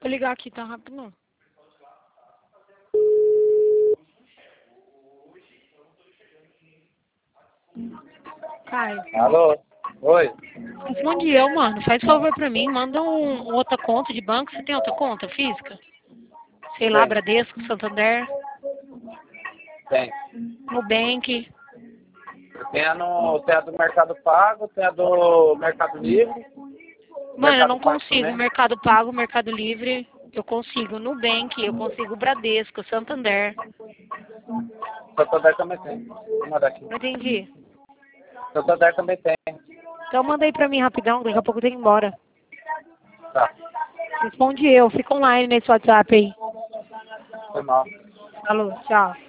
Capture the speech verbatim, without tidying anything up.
eu ligar aqui, tá rápido não. Caio. Alô? Oi? Responde eu, mano. Faz favor pra mim. Manda um, outra conta de banco. Você tem outra conta física? Sei lá, Tem. Bradesco, Santander, Tem. Nubank. Tem a, no, tem a do Mercado Pago, tem a do Mercado Livre. Mano, eu Mercado não Pago consigo. também. Mercado Pago, Mercado Livre, eu consigo. Nubank, eu consigo Bradesco, Santander. Santander também tem. Vou mandar aqui. Não entendi. Santander também tem. Então manda aí pra mim rapidão, daqui a pouco eu tenho que ir embora. Tá. Responde eu, fica online nesse WhatsApp aí. Foi mal. Falou, tchau.